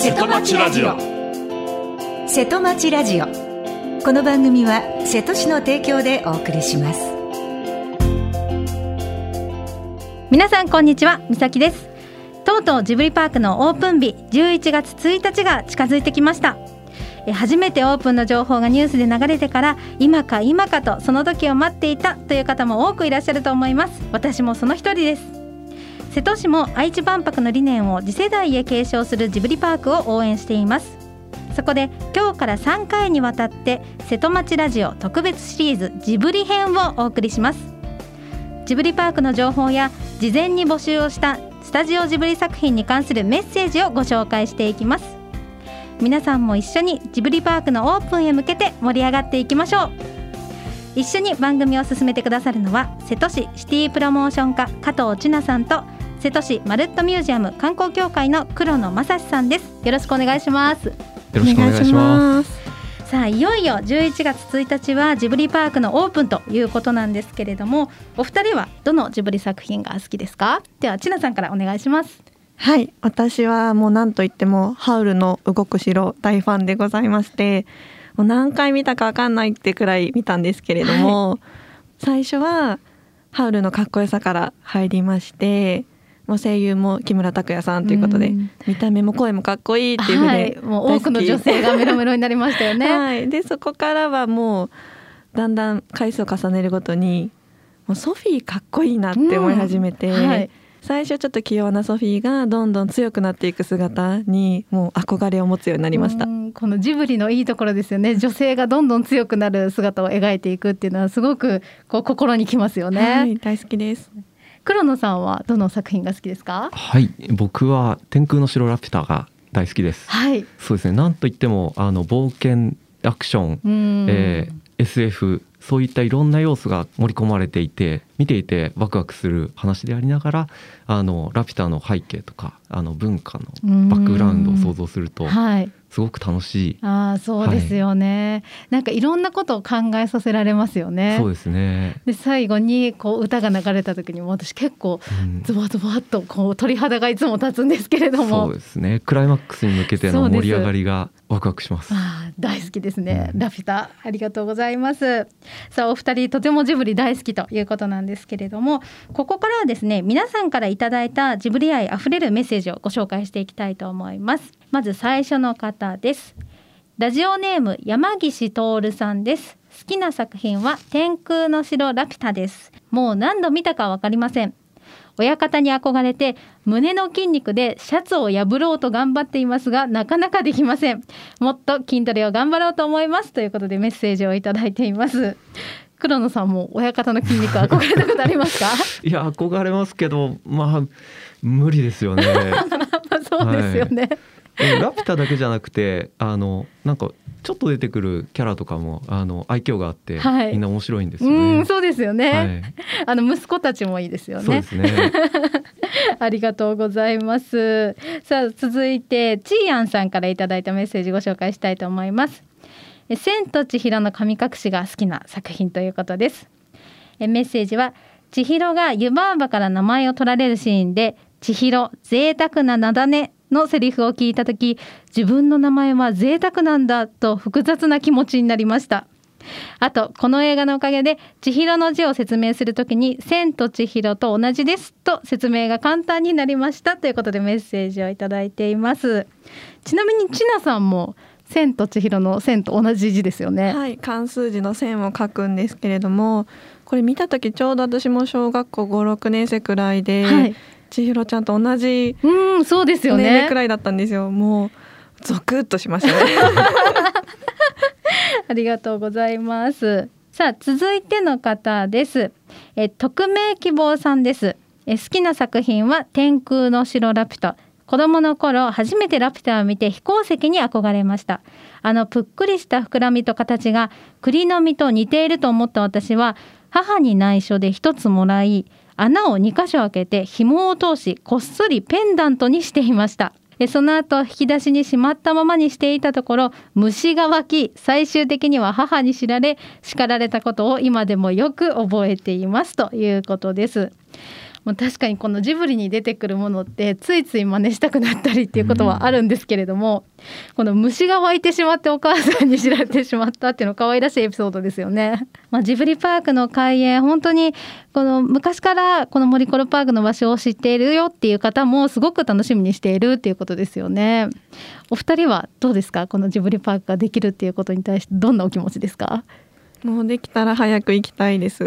瀬戸町ラジオ。 瀬戸町ラジオ。この番組は瀬戸市の提供でお送りします。 皆さんこんにちは、みさきです。とうとうジブリパークのオープン日11月1日が近づいてきました。初めてオープンの情報がニュースで流れてから今か今かとその時を待っていたという方も多くいらっしゃると思います。私もその一人です。瀬戸市も愛知万博の理念を次世代へ継承するジブリパークを応援しています。そこで今日から3回にわたって瀬戸町ラジオ特別シリーズジブリ編をお送りします。ジブリパークの情報や事前に募集をしたスタジオジブリ作品に関するメッセージをご紹介していきます。皆さんも一緒にジブリパークのオープンへ向けて盛り上がっていきましょう。一緒に番組を進めてくださるのは瀬戸市シティプロモーション課加藤千奈さんと瀬戸市まるっとミュージアム観光協会の黒野正史さんです。よろしくお願いします。 よろしくお願いします。 さあいよいよ11月1日はジブリパークのオープンということなんですけれども、お二人はどのジブリ作品が好きですか？では千奈さんからお願いします。 はい、私はもう何と言ってもハウルの動く城大ファンでございまして、もう何回見たか分かんないってくらい見たんですけれども、最初はハウルのかっこよさから入りまして、もう声優も木村拓哉さんということで、見た目も声もかっこいいっていうふうで、 もう多くの女性がメロメロになりましたよね。 はい、でそこからはもうだんだん回数を重ねるごとにもうソフィーかっこいいなって思い始めて、最初ちょっと器用なソフィーがどんどん強くなっていく姿にもう憧れを持つようになりました。 このジブリのいいところですよね。女性がどんどん強くなる姿を描いていくっていうのはすごくこう心にきますよね。 はい、大好きです。 黒野さんはどの作品が好きですか？ はい、僕は天空の城ラピュタが大好きです。 はい、 そうですね。なんといっても冒険アクション、SF そういったいろんな要素が盛り込まれていて、見ていてワクワクする話でありながらラピュタの背景とか文化のバックグラウンドを想像すると、すごく楽しい。 そうですよね、なんかいろんなことを考えさせられますよね。 そうですね。 で最後にこう歌が流れた時にも私結構ズバズバっとこう鳥肌がいつも立つんですけれども、 そうですね。クライマックスに向けての盛り上がりがワクワクします。 大好きですね、ラピュタありがとうございます。さあお二人とてもジブリ大好きということなんですけれども、ここからはですね皆さんからいただいたジブリ愛あふれるメッセージをご紹介していきたいと思います。まず最初の方です。ラジオネーム山岸徹さんです。好きな作品は天空の城ラピュタです。もう何度見たか分かりません。親方に憧れて胸の筋肉でシャツを破ろうと頑張っていますがなかなかできません。もっと筋トレを頑張ろうと思いますということでメッセージをいただいています。黒野さんも親方の筋肉憧れたことありますか？ いや憧れますけど無理ですよね。 そうですよね、 ラピュタだけじゃなくてなんかちょっと出てくるキャラとかも愛嬌があって、みんな面白いんですよね。 そうですよね、息子たちもいいですよね。 そうですねありがとうございます。さあ続いてちーやんさんからいただいたメッセージご紹介したいと思います。千と千尋の神隠しが好きな作品ということです。メッセージは千尋が湯婆婆から名前を取られるシーンで千尋贅沢な名だねのセリフを聞いたとき、自分の名前は贅沢なんだと複雑な気持ちになりました。あとこの映画のおかげで千尋の字を説明するときに千と千尋と同じですと説明が簡単になりましたということでメッセージをいただいています。ちなみにちなさんも千と千尋の千と同じ字ですよね。 はい、漢数字の千を書くんですけれども、これ見た時ちょうど私も小学校 5,6 年生くらいで、千尋ちゃんと同じそうですよね、 年齢くらいだったんですよ。もうゾクッとしましたねありがとうございます。さあ続いての方です。匿名希望さんです。好きな作品は天空の城ラピュタ。子供の頃初めてラピュタを見て飛行石に憧れました。ぷっくりした膨らみと形が栗の実と似ていると思った私は母に内緒で一つもらい、穴を2箇所開けて紐を通しこっそりペンダントにしていました。その後引き出しにしまったままにしていたところ虫が湧き、最終的には母に知られ叱られたことを今でもよく覚えていますということです。 もう確かにこのジブリに出てくるものってついつい真似したくなったりっていうことはあるんですけれども、この虫が湧いてしまってお母さんに知られてしまったっていうの可愛らしいエピソードですよね。ジブリパークの開園、本当にこの昔からこの森コロパークの場所を知っているよっていう方もすごく楽しみにしているっていうことですよね。お二人はどうですか？このジブリパークができるっていうことに対してどんなお気持ちですか？ もうできたら早く行きたいです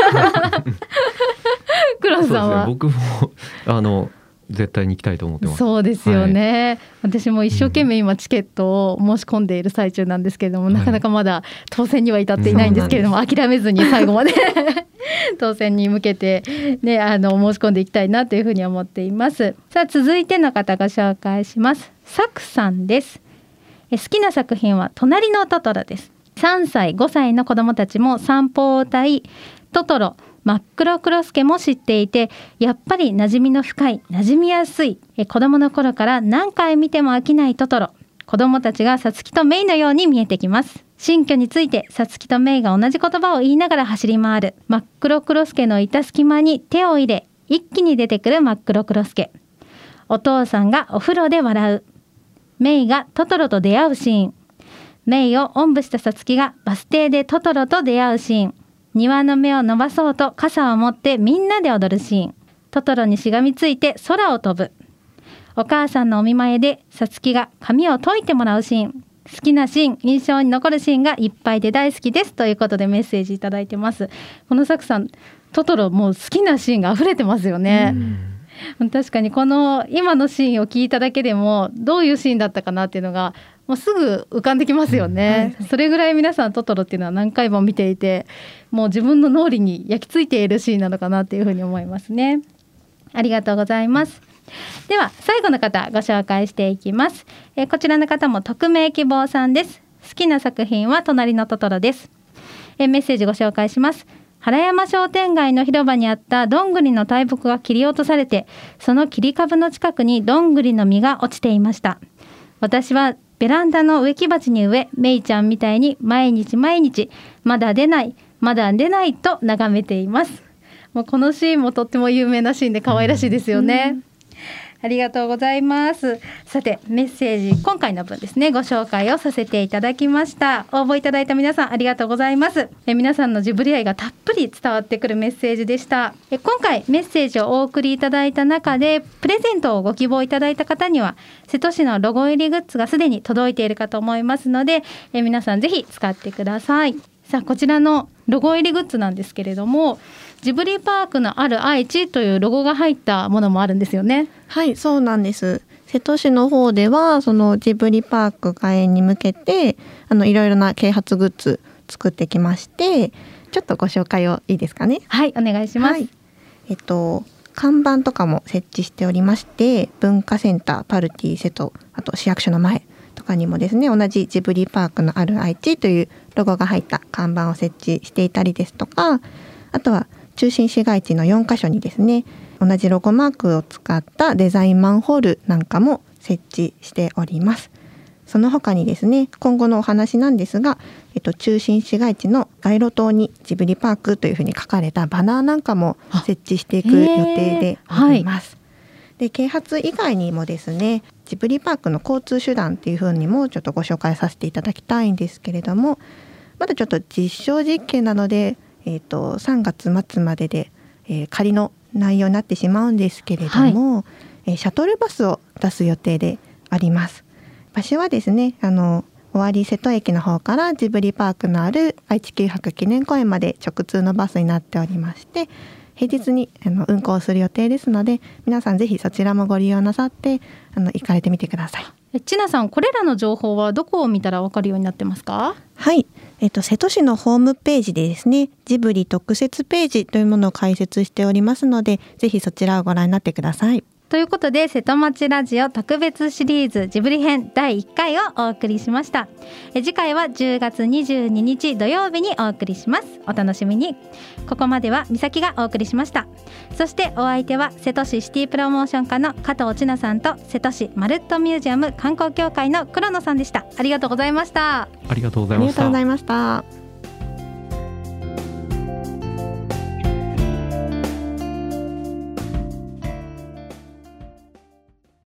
黒さんは？ 僕も絶対に行きたいと思ってます。 そうですよね、私も一生懸命今チケットを申し込んでいる最中なんですけれども、なかなかまだ当選には至っていないんですけれども、諦めずに最後まで当選に向けて、ね、申し込んでいきたいなというふうに思っています。さあ続いての方ご紹介します。サクさんです。好きな作品は隣のトトロです。3歳5歳の子どもたちも散歩を歌い、トトロ真っ黒クロスケも知っていて、やっぱり馴染みの深い、馴染みやすい、子供の頃から何回見ても飽きないトトロ。子供たちがサツキとメイのように見えてきます。新居についてサツキとメイが同じ言葉を言いながら走り回る。真っ黒クロスケのいた隙間に手を入れ、一気に出てくる真っ黒クロスケ。お父さんがお風呂で笑う。メイがトトロと出会うシーン。メイをおんぶしたサツキがバス停でトトロと出会うシーン。庭の芽を伸ばそうと傘を持ってみんなで踊るシーン。トトロにしがみついて空を飛ぶ。お母さんのお見舞いでサツキが髪を解いてもらうシーン。好きなシーン、印象に残るシーンがいっぱいで大好きですということでメッセージいただいてます。このサクさん、トトロもう好きなシーンが溢れてますよね。確かにこの今のシーンを聞いただけでもどういうシーンだったかなっていうのがもうすぐ浮かんできますよね、それぐらい皆さんトトロっていうのは何回も見ていて、もう自分の脳裏に焼き付いているシーンなのかなっていうふうに思いますね。ありがとうございます。では最後の方ご紹介していきます。こちらの方も匿名希望さんです。好きな作品は隣のトトロです。メッセージご紹介します。原山商店街の広場にあったどんぐりの大木が切り落とされて、その切り株の近くにどんぐりの実が落ちていました。私はベランダの植木鉢に植え、めいちゃんみたいに毎日毎日まだ出ないまだ出ないと眺めています。もうこのシーンもとっても有名なシーンで可愛らしいですよね、ありがとうございます。さてメッセージ今回の分ですね、ご紹介をさせていただきました。応募いただいた皆さんありがとうございます。皆さんのジブリ愛がたっぷり伝わってくるメッセージでした。今回メッセージをお送りいただいた中でプレゼントをご希望いただいた方には瀬戸市のロゴ入りグッズがすでに届いているかと思いますので、皆さんぜひ使ってください。さあこちらのロゴ入りグッズなんですけれども、ジブリパークのある愛知というロゴが入ったものもあるんですよね。 はい、そうなんです。瀬戸市の方ではそのジブリパーク開園に向けていろいろな啓発グッズ作ってきまして、ちょっとご紹介をいいですかね。 はい、お願いします。 看板とかも設置しておりまして、文化センターパルティ瀬戸、あと市役所の前とかにもですね、同じジブリパークのある愛知というロゴが入った看板を設置していたりですとか、あとは中心市街地の4カ所にですね、同じロゴマークを使ったデザインマンホールなんかも設置しております。その他にですね、今後のお話なんですが、中心市街地の街路灯にジブリパークというふうに書かれたバナーなんかも設置していく予定であります。で、啓発以外にもですね、ジブリパークの交通手段っていうふうにもちょっとご紹介させていただきたいんですけれども、まだちょっと実証実験なので、3月末までで、仮の内容になってしまうんですけれども、シャトルバスを出す予定であります。場所はですね、尾張瀬戸駅の方からジブリパークのある愛知九博記念公園まで直通のバスになっておりまして、平日に運行する予定ですので、皆さんぜひそちらもご利用なさって行かれてみてください。 ちなさん、これらの情報はどこを見たら分かるようになってますか？ はい、瀬戸市のホームページでですね、ジブリ特設ページというものを開設しておりますので、ぜひそちらをご覧になってください。 ということで、瀬戸町ラジオ特別シリーズジブリ編第1回をお送りしました。次回は10月22日土曜日にお送りします。お楽しみに。ここまでは美咲がお送りしました。そしてお相手は瀬戸市シティプロモーション課の加藤千奈さんと瀬戸市まるっとミュージアム観光協会の黒野さんでした。ありがとうございました。 ありがとうございました。 ありがとうございました。